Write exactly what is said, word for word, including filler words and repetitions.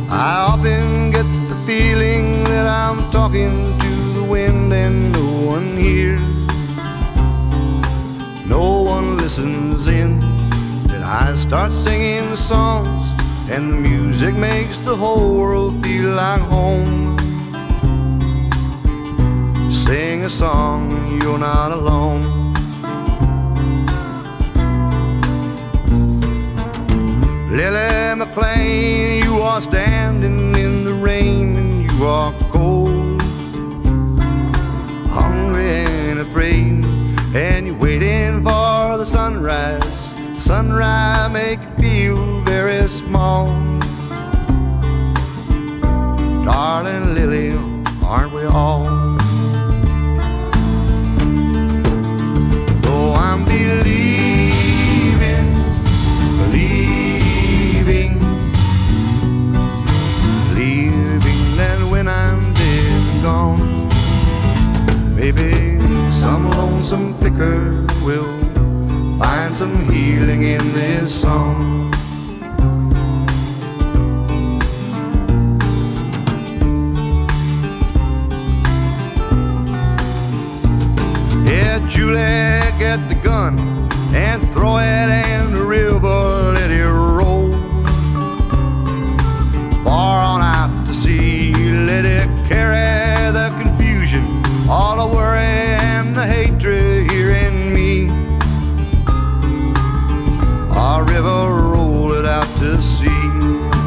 I often get the feeling that I'm talking to the wind and no one hears. No one listens in. Then I start singing songs, and the music makes the whole world feel like home. Sing a song, you're not alone. Lily McLean, you are standing in the rain and you are cold, hungry and afraid, and you're waiting for the sunrise. Sunrise make you feel very small. Darling Lily, aren't we all? Though I'm believing, believing, believing that when I'm dead and gone, maybe some lonesome picker will find some healing in this song. Yeah, Julie, get the gun and throw it in the river, let it roll far on out to sea. Let it carry the confusion, all the worry and the hatred here in me. Our river, roll it out to sea.